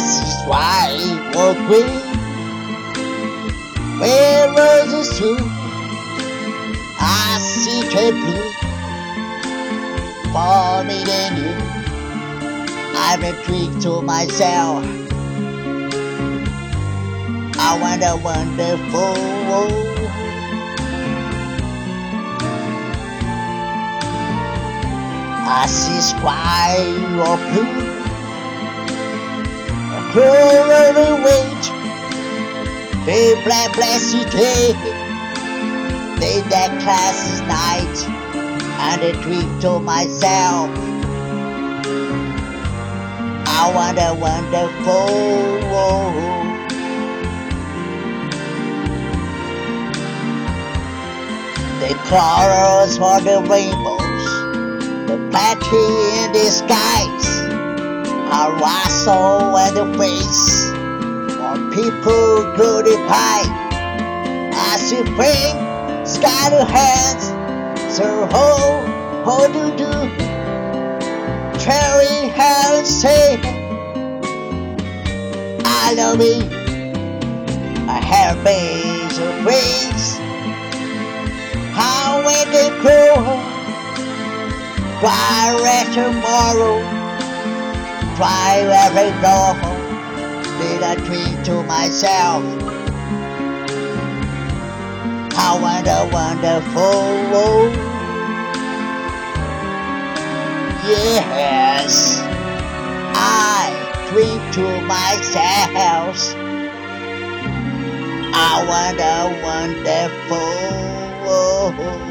is white or green, where roses too. I see trade blue for me than you. I've a trick to myself. I want a wonderful world. I see sky or blue, a cruel wait, the black city, they that class night, and a dream to myself. I want a wonderful world. The colors for the rainbows, the battery in the skies, a rustle at the face, for people glorify. As you bring sky to hands, so hold you do, cherry hands say, I love me, I have made your face. How will they grow? Try rest tomorrow. Try every door. Did I dream to myself? I want a wonderful world. Yes, I dream to myself. I want a wonderful world.